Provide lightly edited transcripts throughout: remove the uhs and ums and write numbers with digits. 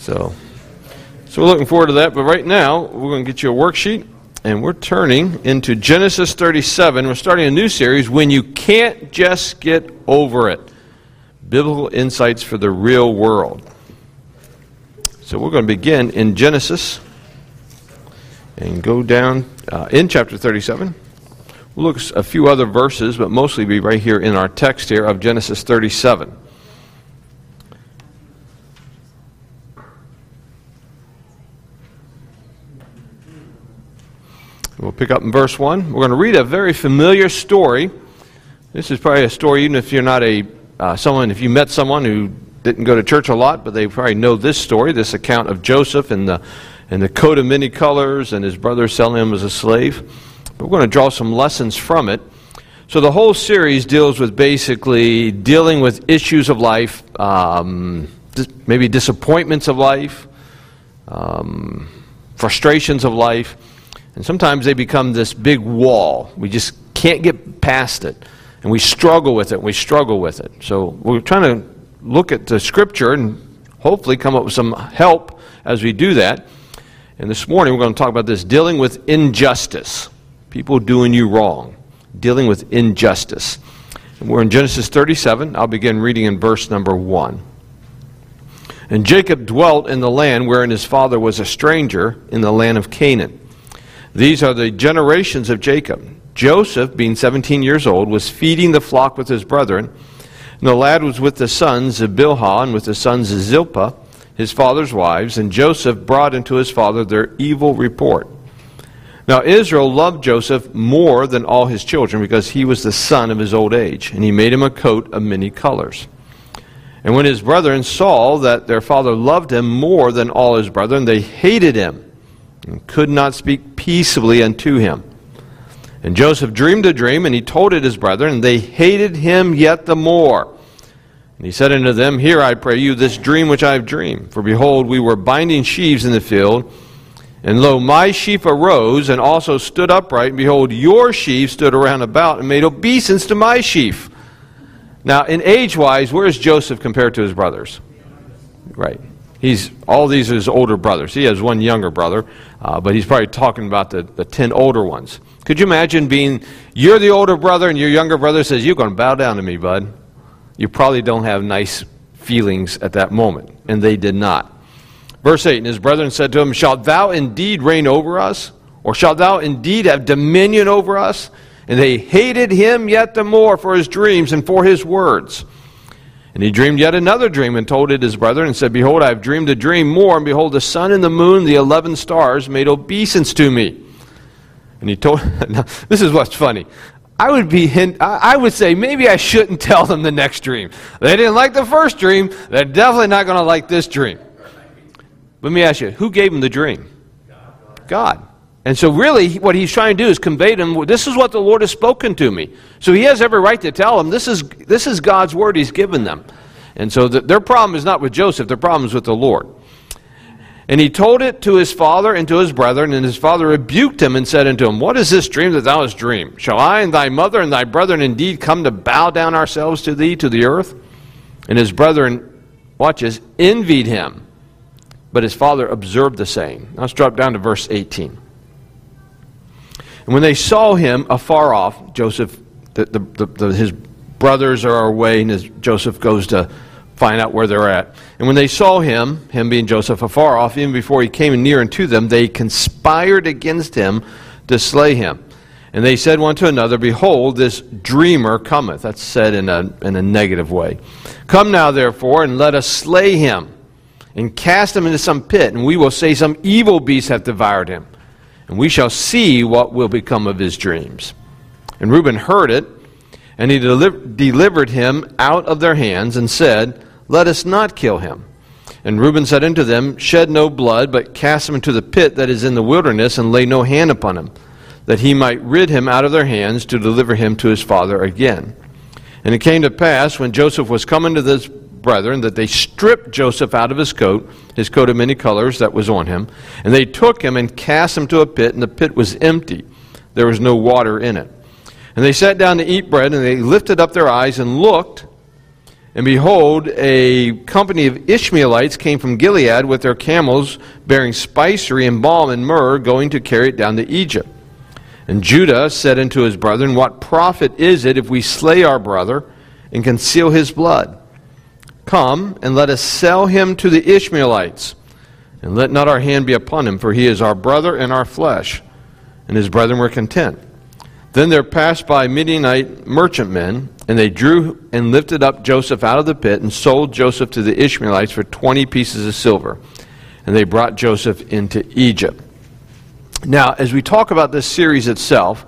So we're looking forward to that. But right now, we're going to get you a worksheet, and we're turning into Genesis 37. We're starting a new series, When You Can't Just Get Over It. Biblical Insights for the Real World. So we're going to begin in Genesis and go down in chapter 37. We'll look at a few other verses, but mostly be right here in our text here of Genesis 37. We'll pick up in verse 1. We're going to read a very familiar story. This is probably a story, even if you're not if you met someone who didn't go to church a lot, but they probably know this story, this account of Joseph and the coat of many colors and his brother selling him as a slave. But we're going to draw some lessons from it. So the whole series deals with basically dealing with issues of life, maybe disappointments of life, frustrations of life. And sometimes they become this big wall. We just can't get past it. And we struggle with it. So we're trying to look at the Scripture and hopefully come up with some help as we do that. And this morning we're going to talk about this, dealing with injustice. People doing you wrong. Dealing with injustice. And we're in Genesis 37. I'll begin reading in verse number 1. And Jacob dwelt in the land wherein his father was a stranger, in the land of Canaan. These are the generations of Jacob. Joseph, being 17 years old, was feeding the flock with his brethren. And the lad was with the sons of Bilhah and with the sons of Zilpah, his father's wives. And Joseph brought into his father their evil report. Now Israel loved Joseph more than all his children, because he was the son of his old age. And he made him a coat of many colors. And when his brethren saw that their father loved him more than all his brethren, they hated him, and could not speak peaceably unto him. And Joseph dreamed a dream, and he told it his brethren, and they hated him yet the more. And he said unto them, Hear, I pray you, this dream which I have dreamed. For behold, we were binding sheaves in the field, and lo, my sheaf arose, and also stood upright, and behold, your sheaves stood around about, and made obeisance to my sheaf. Now, in age-wise, where is Joseph compared to his brothers? Right. All these are his older brothers. He has one younger brother, but he's probably talking about the 10 older ones. Could you imagine you're the older brother and your younger brother says, You're going to bow down to me, bud? You probably don't have nice feelings at that moment. And they did not. Verse 8, And his brethren said to him, Shalt thou indeed reign over us? Or shalt thou indeed have dominion over us? And they hated him yet the more for his dreams and for his words. And he dreamed yet another dream, and told it his brethren, and said, Behold, I have dreamed a dream more, and behold, the sun and the moon, the 11 stars, made obeisance to me. And he told, now, this is what's funny. I would say, maybe I shouldn't tell them the next dream. They didn't like the first dream, they're definitely not going to like this dream. Let me ask you, who gave him the dream? God. And so really, what he's trying to do is convey to them, this is what the Lord has spoken to me. So he has every right to tell them, this is God's word he's given them. And so their problem is not with Joseph, their problem is with the Lord. And he told it to his father and to his brethren, and his father rebuked him and said unto him, What is this dream that thou hast dreamed? Shall I and thy mother and thy brethren indeed come to bow down ourselves to thee to the earth? And his brethren, watch this, envied him. But his father observed the saying. Now let's drop down to verse 18. And when they saw him afar off, Joseph, his brothers are away, and Joseph goes to find out where they're at. And when they saw him being Joseph, afar off, even before he came near unto them, they conspired against him to slay him. And they said one to another, Behold, this dreamer cometh. That's said in a negative way. Come now, therefore, and let us slay him, and cast him into some pit, and we will say some evil beast hath devoured him. And we shall see what will become of his dreams. And Reuben heard it, and he delivered him out of their hands, and said, Let us not kill him. And Reuben said unto them, Shed no blood, but cast him into the pit that is in the wilderness, and lay no hand upon him, that he might rid him out of their hands, to deliver him to his father again. And it came to pass, when Joseph was come unto his brethren, that they stripped Joseph out of his coat of many colors that was on him, and they took him and cast him to a pit, and the pit was empty. There was no water in it. And they sat down to eat bread, and they lifted up their eyes and looked, And behold, a company of Ishmaelites came from Gilead with their camels bearing spicery and balm and myrrh, going to carry it down to Egypt. And Judah said unto his brethren, What profit is it if we slay our brother and conceal his blood? Come, and let us sell him to the Ishmaelites, and let not our hand be upon him, for he is our brother and our flesh. And his brethren were content. Then there passed by Midianite merchantmen, and they drew and lifted up Joseph out of the pit, and sold Joseph to the Ishmaelites for 20 pieces of silver. And they brought Joseph into Egypt. Now, as we talk about this series itself,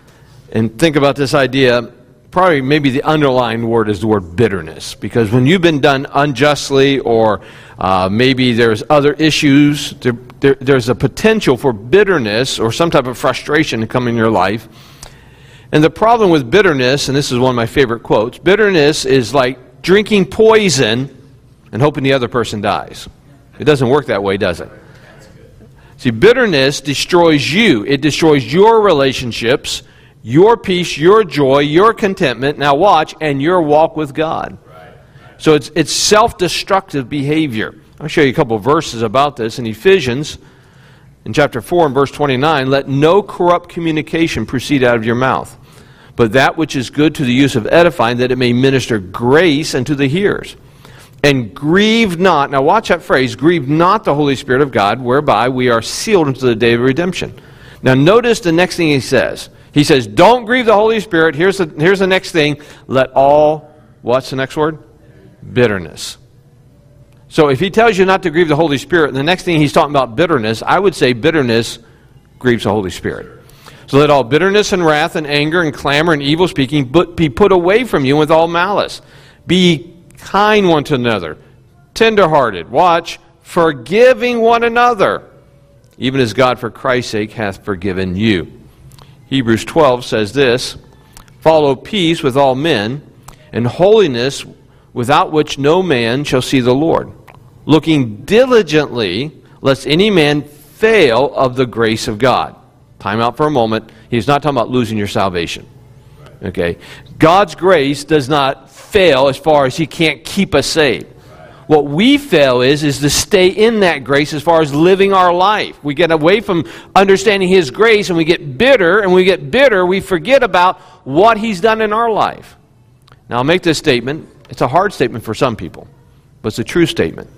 and think about this idea, probably maybe the underlying word is the word bitterness. Because when you've been done unjustly, or maybe there's other issues, there's a potential for bitterness or some type of frustration to come in your life. And the problem with bitterness, and this is one of my favorite quotes, bitterness is like drinking poison and hoping the other person dies. It doesn't work that way, does it? See, bitterness destroys you. It destroys your relationships, your peace, your joy, your contentment, now watch, and your walk with God. So it's self-destructive behavior. I'll show you a couple of verses about this in Ephesians. In chapter 4 and verse 29, let no corrupt communication proceed out of your mouth, but that which is good to the use of edifying, that it may minister grace unto the hearers. And grieve not, now watch that phrase, grieve not the Holy Spirit of God, whereby we are sealed unto the day of redemption. Now notice the next thing he says. He says, don't grieve the Holy Spirit. Here's the next thing. Let all, what's the next word? Bitterness. So if he tells you not to grieve the Holy Spirit, and the next thing he's talking about bitterness, I would say bitterness grieves the Holy Spirit. So let all bitterness and wrath and anger and clamor and evil speaking be put away from you with all malice. Be kind one to another, tenderhearted, watch, forgiving one another, even as God for Christ's sake hath forgiven you. Hebrews 12 says this, follow peace with all men, and holiness, without which no man shall see the Lord, looking diligently, lest any man fail of the grace of God. Time out for a moment. He's not talking about losing your salvation. Okay? God's grace does not fail as far as He can't keep us saved. What we fail is to stay in that grace as far as living our life. We get away from understanding His grace and we get bitter, and we forget about what He's done in our life. Now I'll make this statement. It's a hard statement for some people, but it's a true statement.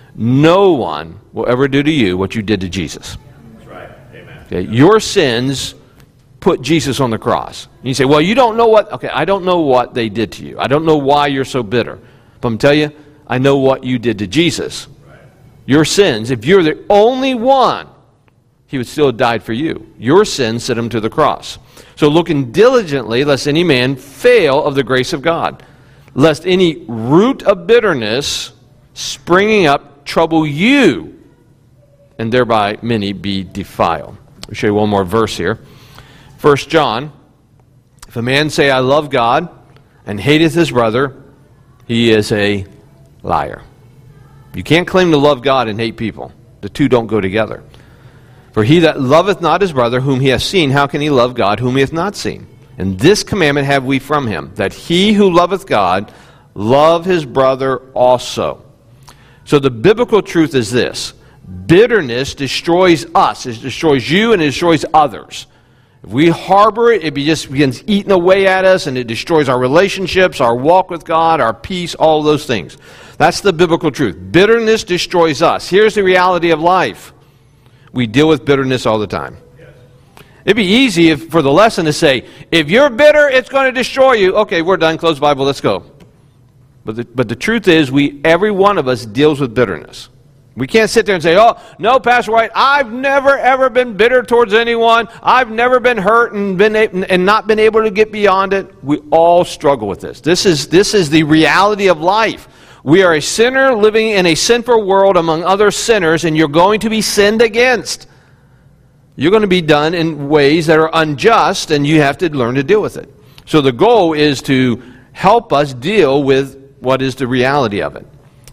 No one will ever do to you what you did to Jesus. That's right. Amen. Okay? Your sins put Jesus on the cross. And you say, well, you don't know what... Okay, I don't know what they did to you. I don't know why you're so bitter. But I'm telling you, I know what you did to Jesus. Right. Your sins, if you're the only one, He would still have died for you. Your sins sent Him to the cross. So looking diligently, lest any man fail of the grace of God, lest any root of bitterness springing up trouble you, and thereby many be defiled. I'll show you one more verse here. 1 John, if a man say, I love God, and hateth his brother, he is a liar. You can't claim to love God and hate people. The two don't go together. For he that loveth not his brother whom he hath seen, how can he love God whom he hath not seen? And this commandment have we from him, that he who loveth God love his brother also. So the biblical truth is this. Bitterness destroys us. It destroys you and it destroys others. If we harbor it, it just begins eating away at us, and it destroys our relationships, our walk with God, our peace, all of those things. That's the biblical truth. Bitterness destroys us. Here's the reality of life. We deal with bitterness all the time. Yes. It'd be easy for the lesson to say, if you're bitter, it's going to destroy you. Okay, we're done. Close the Bible. Let's go. But the truth is, every one of us deals with bitterness. We can't sit there and say, oh, no, Pastor White, I've never, ever been bitter towards anyone. I've never been hurt and not been able to get beyond it. We all struggle with this. This is the reality of life. We are a sinner living in a sinful world among other sinners, and you're going to be sinned against. You're going to be done in ways that are unjust, and you have to learn to deal with it. So the goal is to help us deal with what is the reality of it.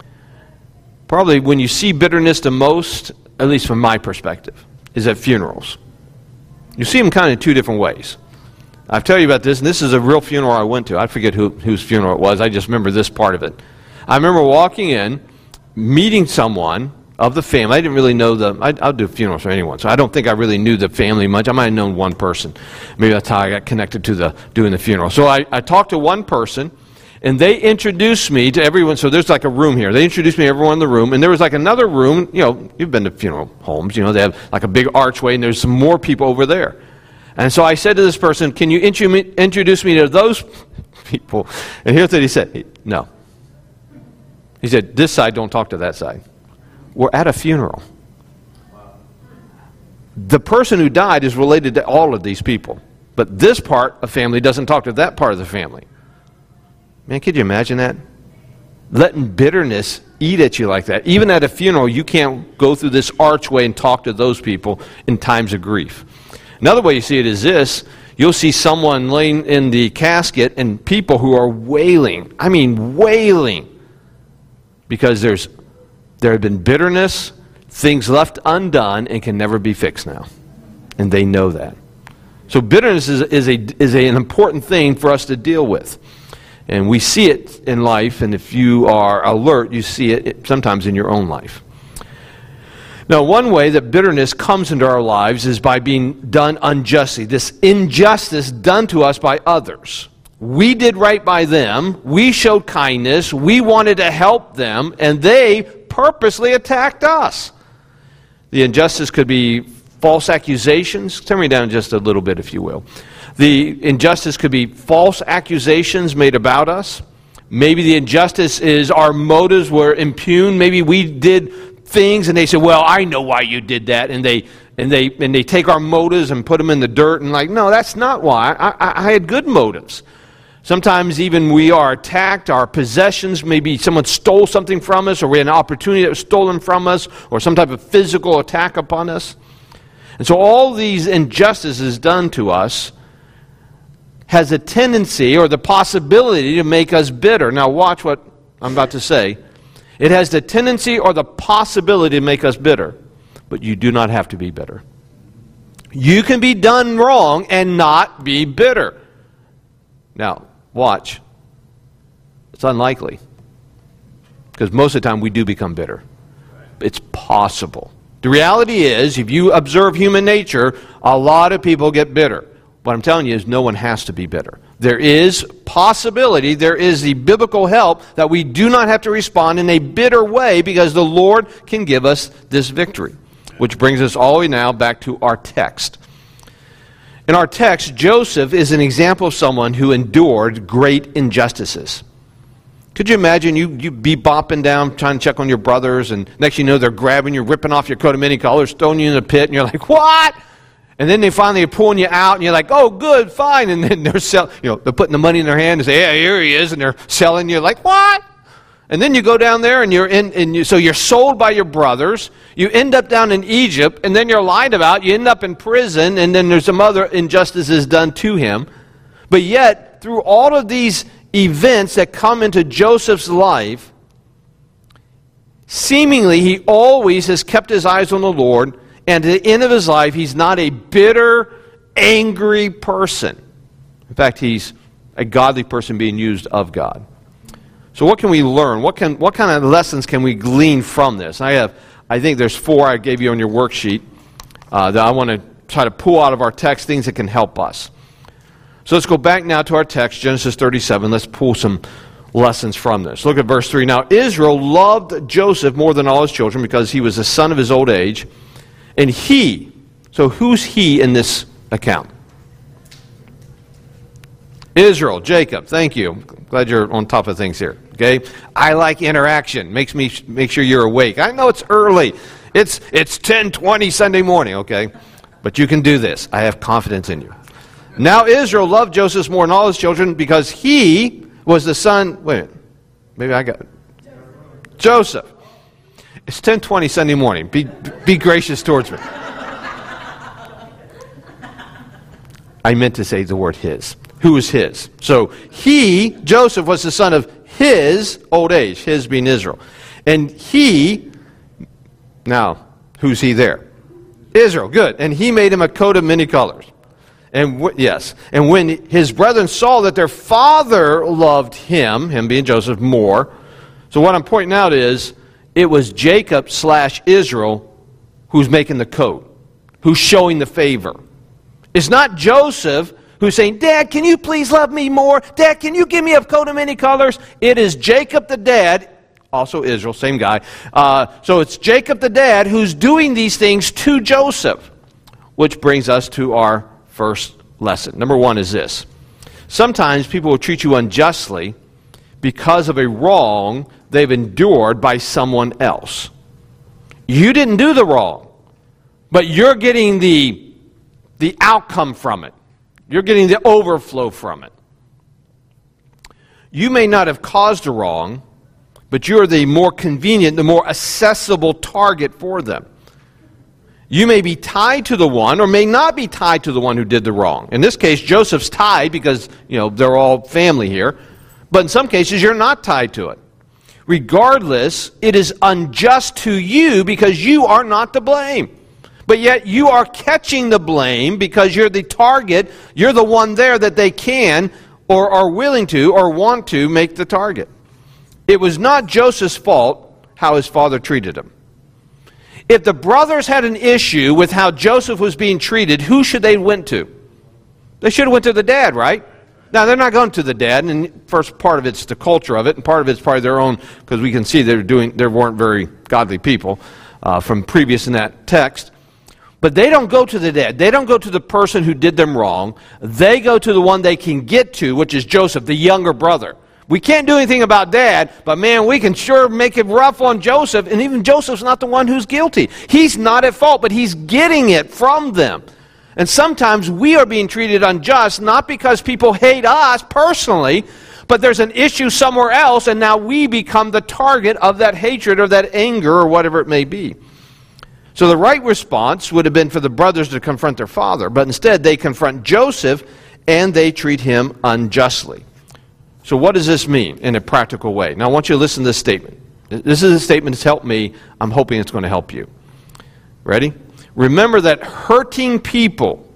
Probably when you see bitterness the most, at least from my perspective, is at funerals. You see them kind of in two different ways. I'll tell you about this, and this is a real funeral I went to. I forget whose funeral it was. I just remember this part of it. I remember walking in, meeting someone of the family. I didn't really know I'll do funerals for anyone, so I don't think I really knew the family much. I might have known one person. Maybe that's how I got connected to doing the funeral. So I talked to one person, and they introduced me to everyone. So there's like a room here. They introduced me to everyone in the room, and there was like another room. You know, you've been to funeral homes. You know, they have like a big archway, and there's some more people over there. And so I said to this person, can you introduce me to those people? And here's what he said. No. He said, this side, don't talk to that side. We're at a funeral. The person who died is related to all of these people. But this part of family doesn't talk to that part of the family. Man, could you imagine that? Letting bitterness eat at you like that. Even at a funeral, you can't go through this archway and talk to those people in times of grief. Another way you see it is this. You'll see someone laying in the casket and people who are wailing. I mean, wailing. Because there have been bitterness, things left undone, and can never be fixed now. And they know that. So bitterness is an important thing for us to deal with. And we see it in life, and if you are alert, you see it sometimes in your own life. Now, one way that bitterness comes into our lives is by being done unjustly. This injustice done to us by others. We did right by them. We showed kindness. We wanted to help them, and they purposely attacked us. The injustice could be false accusations. Turn me down just a little bit, if you will. The injustice could be false accusations made about us. Maybe the injustice is our motives were impugned. Maybe we did things and they said, well, I know why you did that. And they take our motives and put them in the dirt and like, no, that's not why. I had good motives. Sometimes even we are attacked, our possessions, maybe someone stole something from us, or we had an opportunity that was stolen from us, or some type of physical attack upon us. And so all these injustices done to us has a tendency or the possibility to make us bitter. Now watch what I'm about to say. It has the tendency or the possibility to make us bitter, but you do not have to be bitter. You can be done wrong and not be bitter. Now, watch. It's unlikely, because most of the time we do become bitter. It's possible. The reality is, if you observe human nature, a lot of people get bitter. What I'm telling you is no one has to be bitter. There is possibility, there is the biblical help that we do not have to respond in a bitter way because the Lord can give us this victory. Which brings us all the way now back to our text. In our text, Joseph is an example of someone who endured great injustices. Could you imagine you be bopping down trying to check on your brothers, and next you know they're grabbing you, ripping off your coat of many colors, throwing you in the pit, and you're like, what? And then they finally are pulling you out, and you're like, oh, good, fine. And then they're putting the money in their hand and say, yeah, here he is, and they're selling you. Like, what? And then you go down there, and so you're sold by your brothers. You end up down in Egypt, and then you're lied about. You end up in prison, and then there's some other injustices done to him. But yet, through all of these events that come into Joseph's life, seemingly he always has kept his eyes on the Lord. And at the end of his life, he's not a bitter, angry person. In fact, he's a godly person being used of God. So what can we learn? What kind of lessons can we glean from this? I think there's 4 I gave you on your worksheet that I want to try to pull out of our text, things that can help us. So let's go back now to our text, Genesis 37. Let's pull some lessons from this. Look at verse 3. Now Israel loved Joseph more than all his children because he was the son of his old age. And he, so who's he in this account? Israel, Jacob, thank you. Glad you're on top of things here. Okay? I like interaction. Makes me make sure you're awake. I know it's early. It's 10:20 Sunday morning, okay? But you can do this. I have confidence in you. Now Israel loved Joseph more than all his children because he was the son, wait a minute. Maybe I got it. Joseph. It's 10:20 Sunday morning. Be gracious towards me. I meant to say the word his. Who is his? So he, Joseph, was the son of his old age, his being Israel. And he, now, who's he there? Israel, good. And he made him a coat of many colors. Yes. And when his brethren saw that their father loved him being Joseph, more. So what I'm pointing out is, it was Jacob / Israel who's making the coat, who's showing the favor. It's not Joseph who's saying, Dad, can you please love me more? Dad, can you give me a coat of many colors? It is Jacob the dad, also Israel, same guy. So it's Jacob the dad who's doing these things to Joseph, which brings us to our first lesson. Number one is this. Sometimes people will treat you unjustly because of a wrong they've endured by someone else. You didn't do the wrong, but you're getting the outcome from it. You're getting the overflow from it. You may not have caused a wrong, but you're the more convenient, the more accessible target for them. You may be tied to the one or may not be tied to the one who did the wrong. In this case, Joseph's tied because, they're all family here. But in some cases, you're not tied to it. Regardless, it is unjust to you because you are not to blame. But yet you are catching the blame because you're the target. You're the one there that they can or are willing to or want to make the target. It was not Joseph's fault how his father treated him. If the brothers had an issue with how Joseph was being treated, who should they went to? They should have went to the dad, right? Now, they're not going to the dad, and first part of it's the culture of it, and part of it's probably their own, because we can see they weren't very godly people from previous in that text. But they don't go to the dad. They don't go to the person who did them wrong. They go to the one they can get to, which is Joseph, the younger brother. We can't do anything about Dad, but man, we can sure make it rough on Joseph, and even Joseph's not the one who's guilty. He's not at fault, but he's getting it from them. And sometimes we are being treated unjust, not because people hate us personally, but there's an issue somewhere else, and now we become the target of that hatred or that anger or whatever it may be. So the right response would have been for the brothers to confront their father, but instead they confront Joseph and they treat him unjustly. So what does this mean in a practical way? Now I want you to listen to this statement. This is a statement that's helped me. I'm hoping it's going to help you. Ready? Remember that hurting people.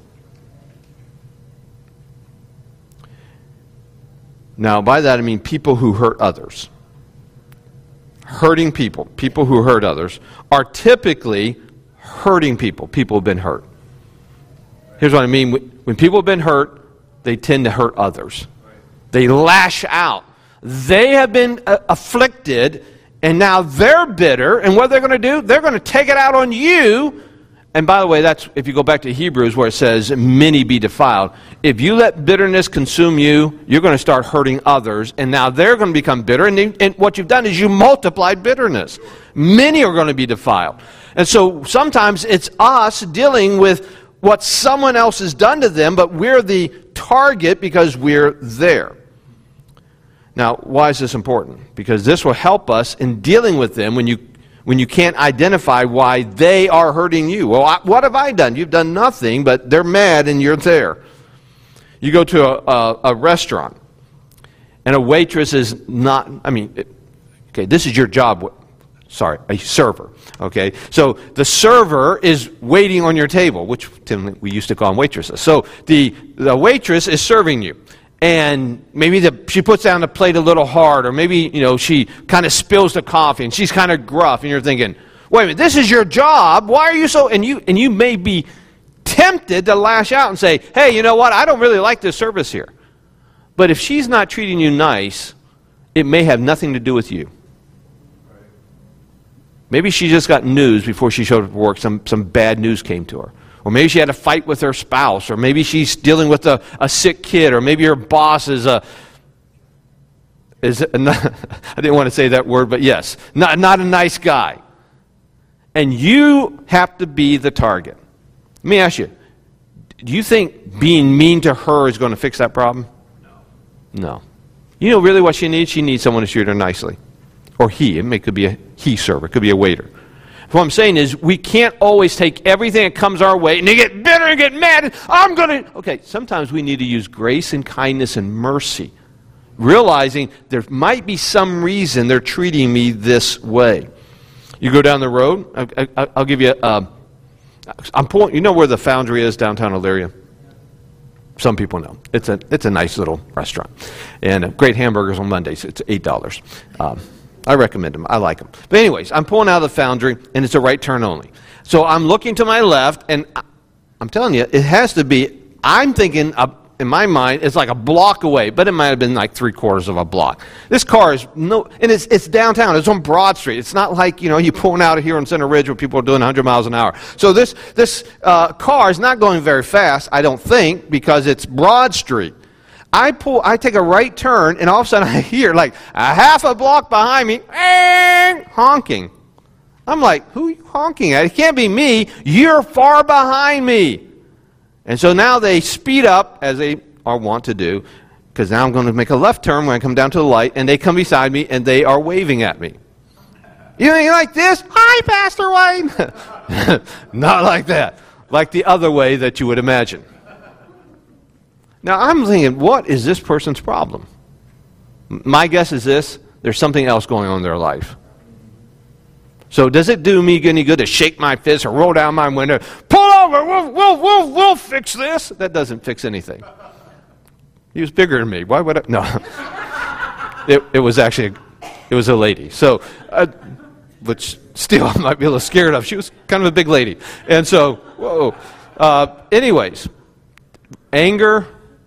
Now by that I mean people who hurt others. Hurting people, people who hurt others, are typically hurting people. People have been hurt. Here's what I mean. When people have been hurt, they tend to hurt others. They lash out. They have been afflicted, and now they're bitter, and what they're going to do? They're going to take it out on you. And by the way, that's if you go back to Hebrews where it says, many be defiled. If you let bitterness consume you, you're going to start hurting others, and now they're going to become bitter, and what you've done is you multiplied bitterness. Many are going to be defiled. And so sometimes it's us dealing with what someone else has done to them, but we're the target because we're there. Now, why is this important? Because this will help us in dealing with them when you can't identify why they are hurting you. Well, what have I done? You've done nothing, but they're mad and you're there. You go to a restaurant, and a waitress is not, okay, this is your job. Sorry, a server. Okay, so the server is waiting on your table, which we used to call them waitresses. So the waitress is serving you. And maybe she puts down the plate a little hard, or maybe, she kind of spills the coffee, and she's kind of gruff, and you're thinking, wait a minute, this is your job, why are you so, and you may be tempted to lash out and say, hey, you know what, I don't really like this service here. But if she's not treating you nice, it may have nothing to do with you. Maybe she just got news before she showed up at work, some bad news came to her. Or maybe she had a fight with her spouse, or maybe she's dealing with a sick kid, or maybe her boss is I didn't want to say that word, but yes, not a nice guy. And you have to be the target. Let me ask you, do you think being mean to her is going to fix that problem? No. You know really what she needs? She needs someone to treat her nicely. Or it could be a he server, it could be a waiter. What I'm saying is, we can't always take everything that comes our way and they get bitter and get mad. Okay, sometimes we need to use grace and kindness and mercy, realizing there might be some reason they're treating me this way. You go down the road, I'll give you, I'm pulling, you know where the foundry is downtown Elyria? Some people know. It's a nice little restaurant. And great hamburgers on Mondays. It's $8. I recommend them. I like them. But anyways, I'm pulling out of the Foundry, and it's a right turn only. So I'm looking to my left, and I'm telling you, it has to be, I'm thinking, in my mind, it's like a block away, but it might have been like 3/4 of a block. This car is and it's downtown. It's on Broad Street. It's not like, you're pulling out of here on Center Ridge where people are doing 100 miles an hour. So this car is not going very fast, I don't think, because it's Broad Street. I take a right turn, and all of a sudden I hear like a half a block behind me, honking. I'm like, who are you honking at? It can't be me. You're far behind me. And so now they speed up, as they are wont to do, because now I'm going to make a left turn when I come down to the light, and they come beside me, and they are waving at me. You like this? Hi, Pastor Wayne. Not like that. Like the other way that you would imagine. Now, I'm thinking, what is this person's problem? My guess is this: there's something else going on in their life. So does it do me any good to shake my fist or roll down my window, pull over, we'll fix this? That doesn't fix anything. He was bigger than me. Why would I? No. It was a lady. So, which still I might be a little scared of. She was kind of a big lady. And so, anyways, anger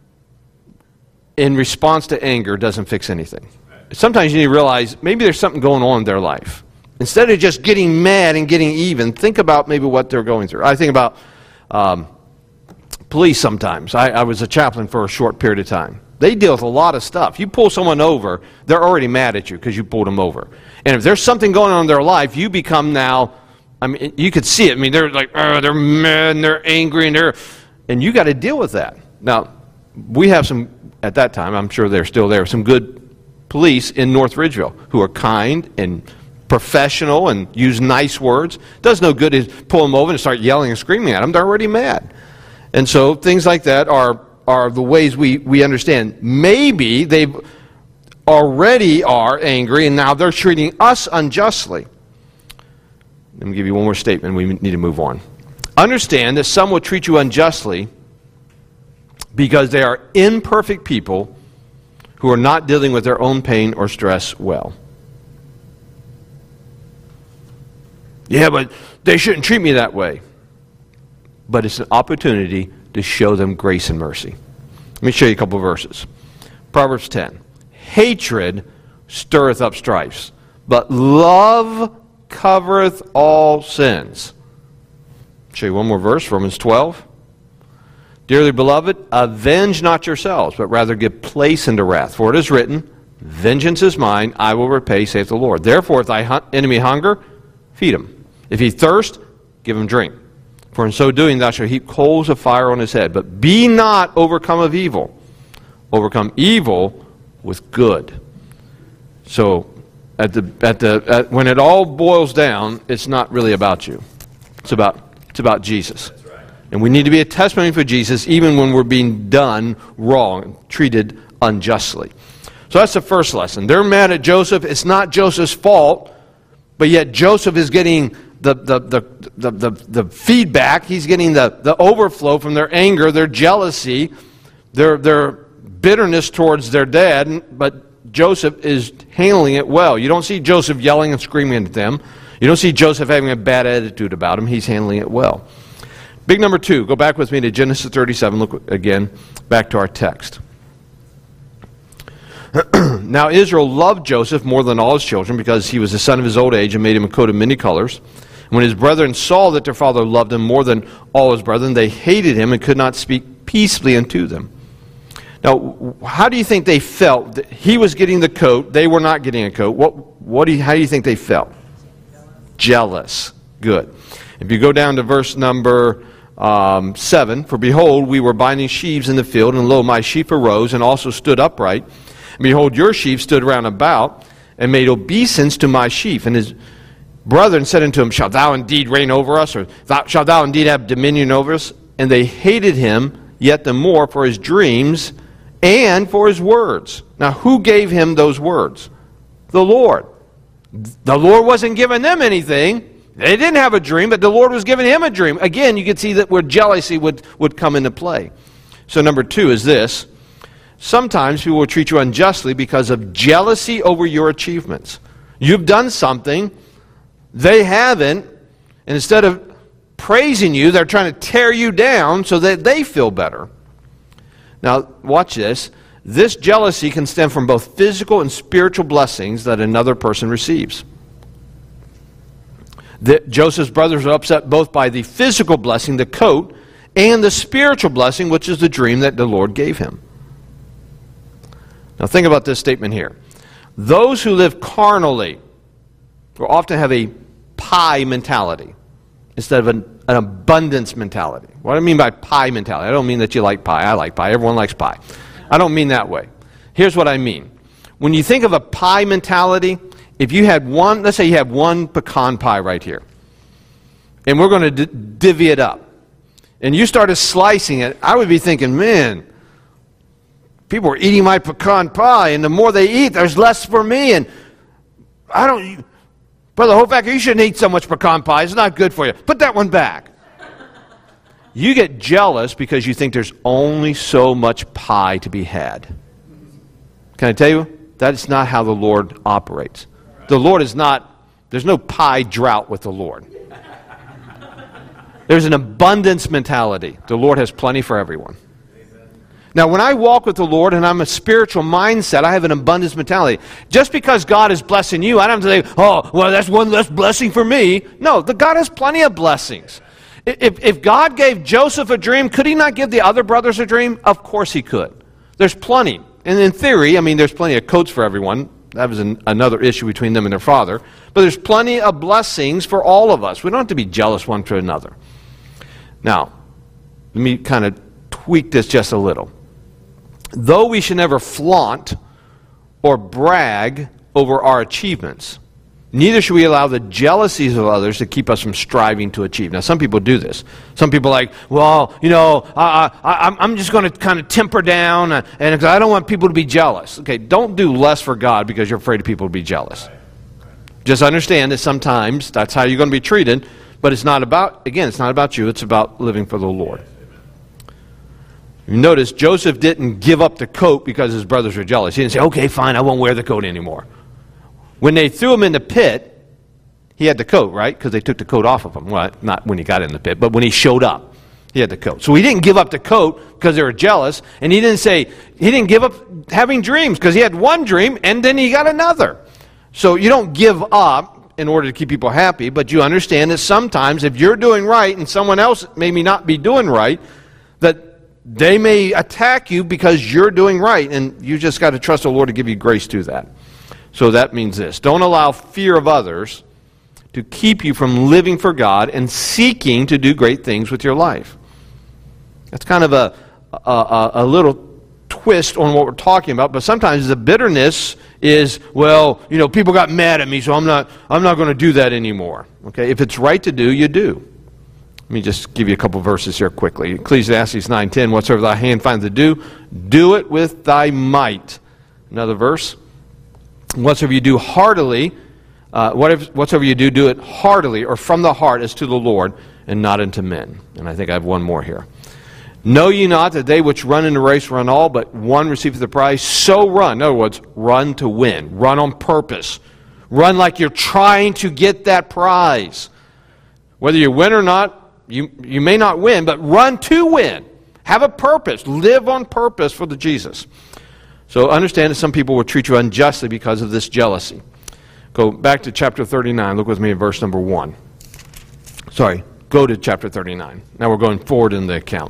in response to anger doesn't fix anything. Sometimes you need to realize maybe there's something going on in their life. Instead of just getting mad and getting even, think about maybe what they're going through. I think about police sometimes. I was a chaplain for a short period of time. They deal with a lot of stuff. You pull someone over, they're already mad at you because you pulled them over. And if there's something going on in their life, you become now, you could see it. They're like, they're mad and they're angry and you got to deal with that. Now, we have some, at that time, I'm sure they're still there, some good police in North Ridgeville who are kind and professional and use nice words. Does no good to pull them over and start yelling and screaming at them. They're already mad. And so things like that are the ways we understand. Maybe they already are angry and now they're treating us unjustly. Let me give you one more statement. We need to move on. Understand that some will treat you unjustly because they are imperfect people who are not dealing with their own pain or stress well. Yeah, but they shouldn't treat me that way. But it's an opportunity to show them grace and mercy. Let me show you a couple of verses. Proverbs 10. Hatred stirreth up strifes, but love covereth all sins. I'll show you one more verse, Romans 12. Dearly beloved, avenge not yourselves, but rather give place unto wrath. For it is written, vengeance is mine, I will repay, saith the Lord. Therefore, if thy enemy hunger, feed him. If he thirst, give him drink. For in so doing thou shalt heap coals of fire on his head. But be not overcome of evil. Overcome evil with good. So, when it all boils down, it's not really about you. It's about Jesus. That's right. And we need to be a testimony for Jesus even when we're being done wrong, treated unjustly. So that's the first lesson. They're mad at Joseph. It's not Joseph's fault, but yet Joseph is getting the feedback. He's getting the overflow from their anger, their jealousy, their bitterness towards their dad, but Joseph is handling it well. You don't see Joseph yelling and screaming at them. You don't see Joseph having a bad attitude about him. He's handling it well. Big number 2, go back with me to Genesis 37. Look again, back to our text. Now Israel loved Joseph more than all his children because he was the son of his old age and made him a coat of many colors. When his brethren saw that their father loved him more than all his brethren, they hated him and could not speak peaceably unto them. Now, how do you think they felt? That he was getting the coat, they were not getting a coat. How do you think they felt? Jealous. Good. If you go down to verse number 7, for behold, we were binding sheaves in the field, and lo, my sheep arose and also stood upright. And behold, your sheep stood round about, and made obeisance to my sheep. And his brethren said unto him, shalt thou indeed reign over us, or shalt thou indeed have dominion over us? And they hated him yet the more for his dreams and for his words. Now, who gave him those words? The Lord. The Lord wasn't giving them anything. They didn't have a dream, but the Lord was giving him a dream. Again, you can see that where jealousy would come into play. So number 2 is this. Sometimes people will treat you unjustly because of jealousy over your achievements. You've done something, they haven't, and instead of praising you, they're trying to tear you down so that they feel better. Now, watch this. This jealousy can stem from both physical and spiritual blessings that another person receives. Joseph's brothers are upset both by the physical blessing, the coat, and the spiritual blessing, which is the dream that the Lord gave him. Now think about this statement here. Those who live carnally will often have a pie mentality instead of an abundance mentality. What do I mean by pie mentality? I don't mean that you like pie. I like pie. Everyone likes pie. I don't mean that way. Here's what I mean. When you think of a pie mentality, if you had one, let's say you have one pecan pie right here, and we're going to divvy it up, and you started slicing it, I would be thinking, man, people are eating my pecan pie, and the more they eat, there's less for me, and Brother Hofacker, you shouldn't eat so much pecan pie. It's not good for you. Put that one back. You get jealous because you think there's only so much pie to be had. Can I tell you? That is not how the Lord operates. The Lord is not, there's no pie drought with the Lord. There's an abundance mentality. The Lord has plenty for everyone. Now, when I walk with the Lord and I'm a spiritual mindset, I have an abundance mentality. Just because God is blessing you, I don't have to say, oh, well, that's one less blessing for me. No, God has plenty of blessings. If God gave Joseph a dream, could he not give the other brothers a dream? Of course he could. There's plenty. And in theory, there's plenty of coats for everyone. That was another issue between them and their father. But there's plenty of blessings for all of us. We don't have to be jealous one to another. Now, let me kind of tweak this just a little. Though we should never flaunt or brag over our achievements, neither should we allow the jealousies of others to keep us from striving to achieve. Now, some people do this. Some people are like, well, I'm just going to kind of temper down, and I don't want people to be jealous. Okay, don't do less for God because you're afraid of people to be jealous. Just understand that sometimes that's how you're going to be treated, but it's not about you. It's about living for the Lord. You notice Joseph didn't give up the coat because his brothers were jealous. He didn't say, okay, fine, I won't wear the coat anymore. When they threw him in the pit, he had the coat, right? Because they took the coat off of him. Well, not when he got in the pit, but when he showed up, he had the coat. So he didn't give up the coat because they were jealous, and he didn't give up having dreams because he had one dream, and then he got another. So you don't give up in order to keep people happy, but you understand that sometimes if you're doing right and someone else maybe not be doing right, that they may attack you because you're doing right, and you just got to trust the Lord to give you grace to that. So that means this. Don't allow fear of others to keep you from living for God and seeking to do great things with your life. That's kind of a little twist on what we're talking about, but sometimes the bitterness is, well, people got mad at me, so I'm not going to do that anymore. Okay? If it's right to do, you do. Let me just give you a couple verses here quickly. Ecclesiastes 9:10, whatsoever thy hand finds to do, do it with thy might. Another verse. Whatsoever you do heartily, whatsoever you do, do it heartily or from the heart as to the Lord and not unto men. And I think I have one more here. Know ye not that they which run in the race run all, but one receiveth the prize? So run. In other words, run to win. Run on purpose. Run like you're trying to get that prize. Whether you win or not, you may not win, but run to win. Have a purpose. Live on purpose for the Jesus. So understand that some people will treat you unjustly because of this jealousy. Go back to chapter 39. Look with me at verse number 1. Sorry, go to chapter 39. Now we're going forward in the account.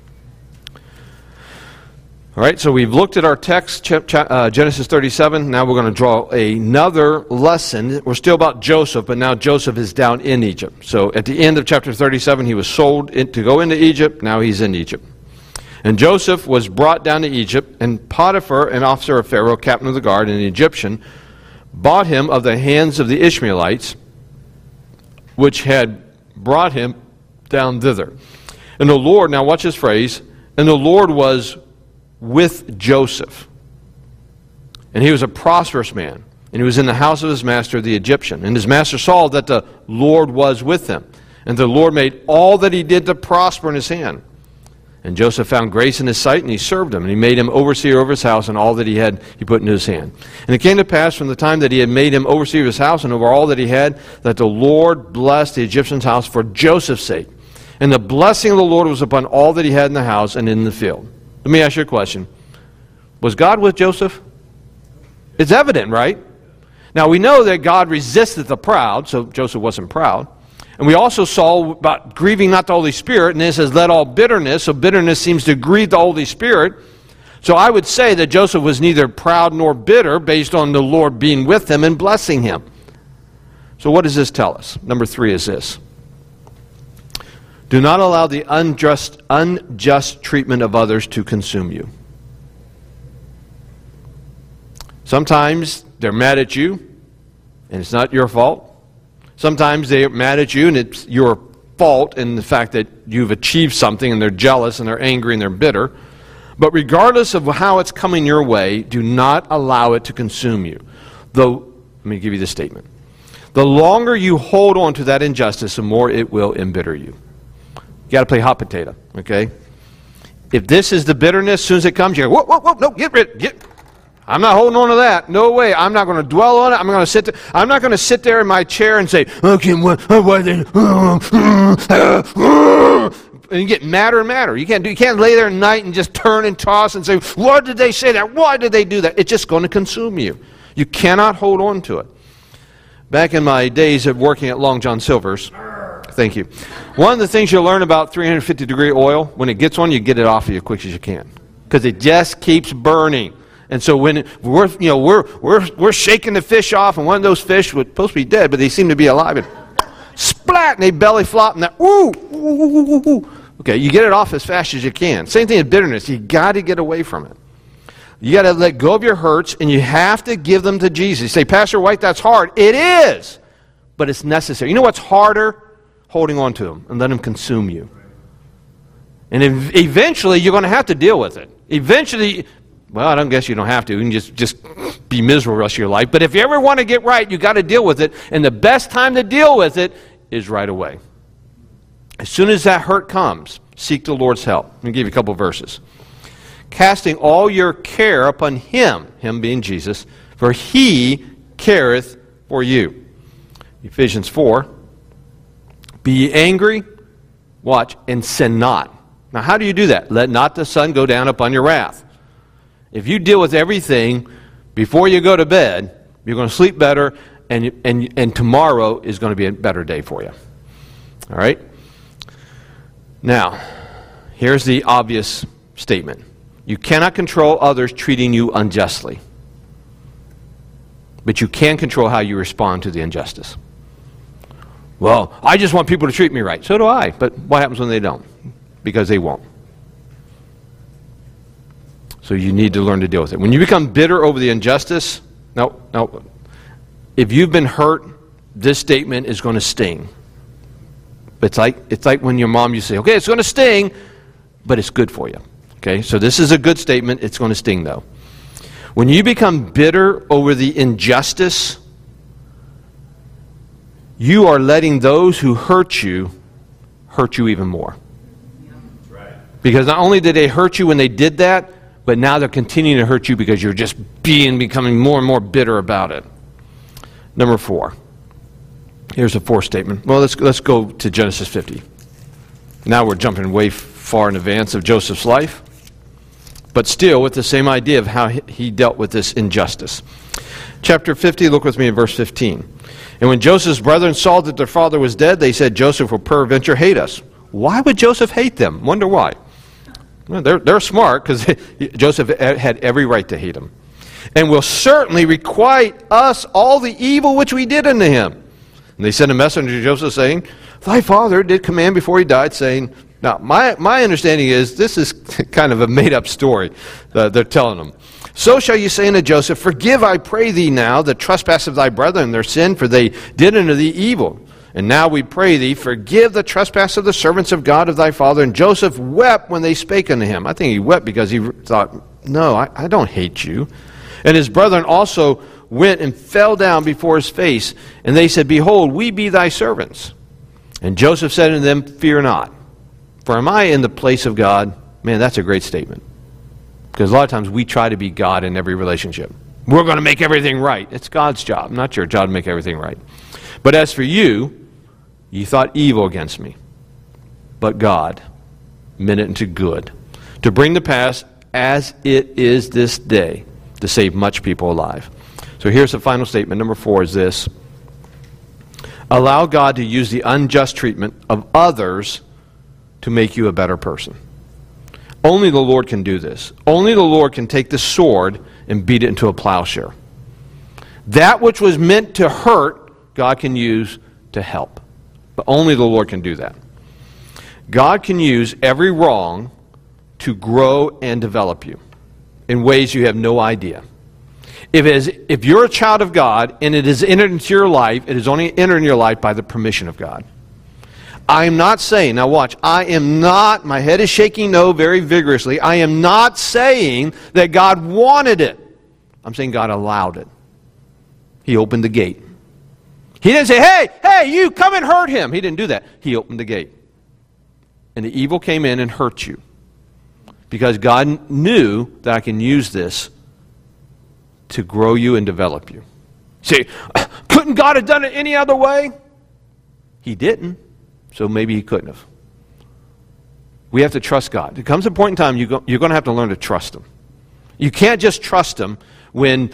All right, so we've looked at our text, Genesis 37. Now we're going to draw another lesson. We're still about Joseph, but now Joseph is down in Egypt. So at the end of chapter 37, he was sold to go into Egypt. Now he's in Egypt. And Joseph was brought down to Egypt, and Potiphar, an officer of Pharaoh, captain of the guard, and an Egyptian, bought him of the hands of the Ishmaelites, which had brought him down thither. And the Lord, now watch this phrase, and the Lord was with Joseph. And he was a prosperous man, and he was in the house of his master, the Egyptian. And his master saw that the Lord was with him, and the Lord made all that he did to prosper in his hand. And Joseph found grace in his sight, and he served him. And he made him overseer over his house, and all that he had he put into his hand. And it came to pass from the time that he had made him overseer of his house and over all that he had, that the Lord blessed the Egyptian's house for Joseph's sake. And the blessing of the Lord was upon all that he had in the house and in the field. Let me ask you a question. Was God with Joseph? It's evident, right? Now we know that God resisted the proud, so Joseph wasn't proud. And we also saw about grieving not the Holy Spirit, and it says, let all bitterness, so bitterness seems to grieve the Holy Spirit. So I would say that Joseph was neither proud nor bitter based on the Lord being with him and blessing him. So what does this tell us? Number 3 is this. Do not allow the unjust treatment of others to consume you. Sometimes they're mad at you, and it's not your fault. Sometimes they're mad at you, and it's your fault in the fact that you've achieved something, and they're jealous, and they're angry, and they're bitter. But regardless of how it's coming your way, do not allow it to consume you. Though, let me give you this statement. The longer you hold on to that injustice, the more it will embitter you. You got to play hot potato, okay? If this is the bitterness, as soon as it comes, you go, whoa, no, get rid. I'm not holding on to that. No way. I'm not going to dwell on it. I'm not going to sit there in my chair and say, okay, why then? And you get madder and madder. You can't lay there at night and just turn and toss and say, why did they say that? Why did they do that? It's just going to consume you. You cannot hold on to it. Back in my days of working at Long John Silver's, thank you. One of the things you'll learn about 350 degree oil, when it gets on, you get it off of you as quick as you can, because it just keeps burning. And so when we're shaking the fish off, and one of those fish was supposed to be dead, but they seem to be alive, and splat, and they belly flop, and that, ooh. Okay, you get it off as fast as you can. Same thing with bitterness. You got to get away from it. You got to let go of your hurts, and you have to give them to Jesus. You say, Pastor White, that's hard. It is, but it's necessary. You know what's harder? Holding on to them and let them consume you. And eventually, you're going to have to deal with it. Eventually, well, I don't guess you don't have to. You can just be miserable the rest of your life. But if you ever want to get right, you got to deal with it. And the best time to deal with it is right away. As soon as that hurt comes, seek the Lord's help. Let me give you a couple of verses. Casting all your care upon him being Jesus, for he careth for you. Ephesians 4. Be ye angry, watch, and sin not. Now, how do you do that? Let not the sun go down upon your wrath. If you deal with everything before you go to bed, you're going to sleep better, and tomorrow is going to be a better day for you. All right? Now, here's the obvious statement. You cannot control others treating you unjustly, but you can control how you respond to the injustice. Well, I just want people to treat me right. So do I. But what happens when they don't? Because they won't. So you need to learn to deal with it. When you become bitter over the injustice, no. If you've been hurt, this statement is going to sting. It's like when your mom used to say, okay, it's going to sting, but it's good for you. Okay, so this is a good statement. It's going to sting, though. When you become bitter over the injustice, you are letting those who hurt you even more. Because not only did they hurt you when they did that, but now they're continuing to hurt you because you're just becoming more and more bitter about it. Number 4. Here's a 4th statement. Well, let's go to Genesis 50. Now we're jumping way far in advance of Joseph's life, but still with the same idea of how he dealt with this injustice. Chapter 50, look with me in verse 15. And when Joseph's brethren saw that their father was dead, they said, Joseph will peradventure hate us. Why would Joseph hate them? Wonder why. Well, they're smart, because Joseph had every right to hate him. And will certainly requite us all the evil which we did unto him. And they sent a messenger to Joseph, saying, Thy father did command before he died, saying... Now, my understanding is this is kind of a made-up story that they're telling him. So shall you say unto Joseph, Forgive, I pray thee now, the trespass of thy brethren, their sin, for they did unto thee evil. And now we pray thee, forgive the trespass of the servants of God of thy father. And Joseph wept when they spake unto him. I think he wept because he thought, no, I don't hate you. And his brethren also went and fell down before his face. And they said, Behold, we be thy servants. And Joseph said unto them, Fear not. For am I in the place of God? Man, that's a great statement. Because a lot of times we try to be God in every relationship. We're going to make everything right. It's God's job, not your job to make everything right. But as for you, you thought evil against me. But God meant it into good, to bring to pass as it is this day, to save much people alive. So here's the final statement. Number 4 is this. Allow God to use the unjust treatment of others to make you a better person. Only the Lord can do this. Only the Lord can take the sword and beat it into a plowshare. That which was meant to hurt, God can use to help. But only the Lord can do that. God can use every wrong to grow and develop you in ways you have no idea. If you're a child of God and it is entered into your life, it is only entered in your life by the permission of God. I am not saying, now watch, my head is shaking no very vigorously. I am not saying that God wanted it. I'm saying God allowed it. He opened the gate. He didn't say, hey, you come and hurt him. He didn't do that. He opened the gate. And the evil came in and hurt you. Because God knew that I can use this to grow you and develop you. See, couldn't God have done it any other way? He didn't. So maybe he couldn't have. We have to trust God. There comes a point in time you're going to have to learn to trust him. You can't just trust him when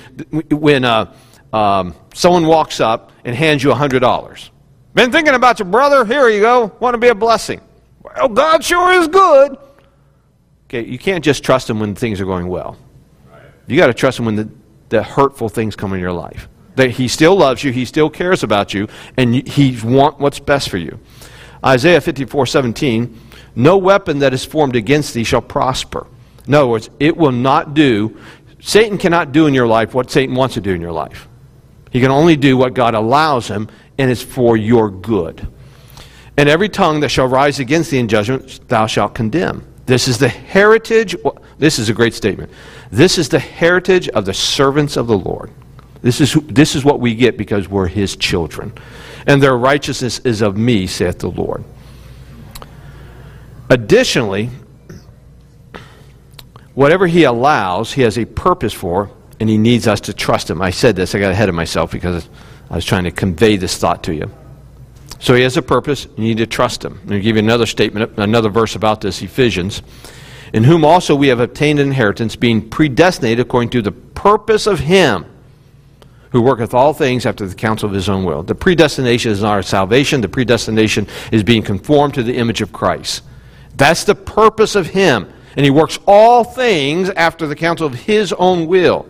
someone walks up and hands you $100. Been thinking about your brother? Here you go. Want to be a blessing? Well, God sure is good. Okay, you can't just trust him when things are going well. You got to trust him when the hurtful things come in your life. That he still loves you, he still cares about you, and he wants what's best for you. Isaiah 54:17, no weapon that is formed against thee shall prosper. In other words, it will not do, Satan cannot do in your life what Satan wants to do in your life. He can only do what God allows him, and it's for your good. And every tongue that shall rise against thee in judgment, thou shalt condemn. This is the heritage, this is a great statement. This is the heritage of the servants of the Lord. This is what we get because we're his children. And their righteousness is of me, saith the Lord. Additionally, whatever he allows, he has a purpose for, and he needs us to trust him. I said this, I got ahead of myself because I was trying to convey this thought to you. So he has a purpose, you need to trust him. I'm going to give you another statement, another verse about this, Ephesians. In whom also we have obtained an inheritance, being predestinated according to the purpose of him who worketh all things after the counsel of his own will. The predestination is our salvation. The predestination is being conformed to the image of Christ. That's the purpose of him. And he works all things after the counsel of his own will.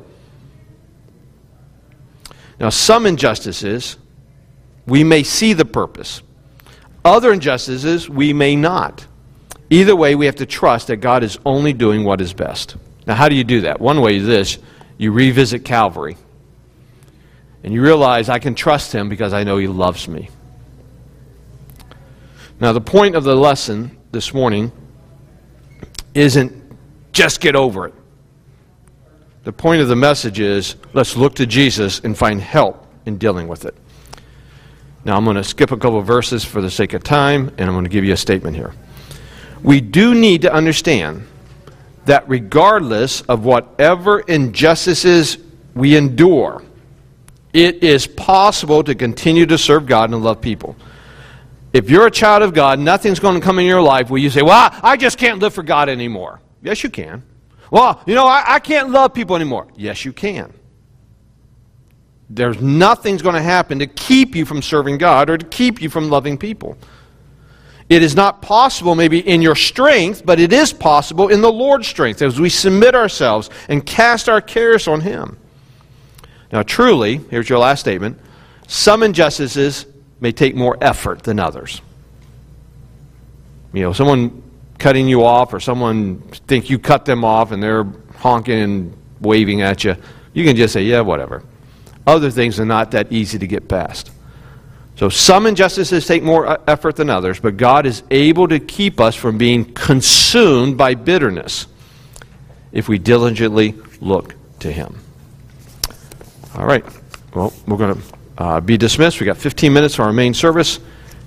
Now, some injustices, we may see the purpose. Other injustices, we may not. Either way, we have to trust that God is only doing what is best. Now, how do you do that? One way is this. You revisit Calvary. And you realize I can trust him because I know he loves me. Now, the point of the lesson this morning isn't just get over it. The point of the message is let's look to Jesus and find help in dealing with it. Now, I'm going to skip a couple of verses for the sake of time, and I'm going to give you a statement here. We do need to understand that regardless of whatever injustices we endure, it is possible to continue to serve God and love people. If you're a child of God, nothing's going to come in your life where you say, well, I just can't live for God anymore. Yes, you can. Well, I can't love people anymore. Yes, you can. There's nothing's going to happen to keep you from serving God or to keep you from loving people. It is not possible maybe in your strength, but it is possible in the Lord's strength as we submit ourselves and cast our cares on him. Now, truly, here's your last statement, some injustices may take more effort than others. Someone cutting you off or someone think you cut them off and they're honking and waving at you, you can just say, yeah, whatever. Other things are not that easy to get past. So some injustices take more effort than others, but God is able to keep us from being consumed by bitterness if we diligently look to him. All right. Well, we're going to be dismissed. We've got 15 minutes for our main service.